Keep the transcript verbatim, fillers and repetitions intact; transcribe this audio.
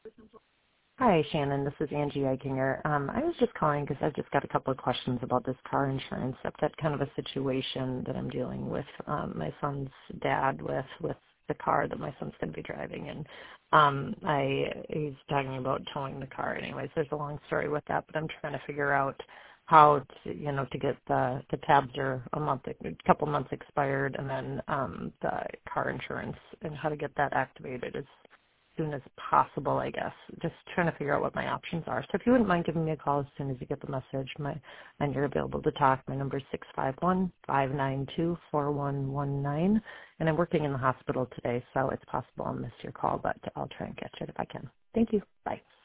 Hi, Shannon. This is Angie Eichinger. Um, I was just calling because I've just got a couple of questions about this car insurance. I've got kind of a situation that I'm dealing with um, my son's dad with with the car that my son's going to be driving, and um, I he's talking about towing the car. Anyways, there's a long story with that, but I'm trying to figure out how to you know to get the the tabs are a month, a couple months expired, and then um, the car insurance and how to get that activated is soon as possible, I guess. Just trying to figure out what my options are. So if you wouldn't mind giving me a call as soon as you get the message, my and you're available to talk, my number is six five one, five nine two, four one one nine. And I'm working in the hospital today, so it's possible I'll miss your call, but I'll try and catch it if I can. Thank you. Bye.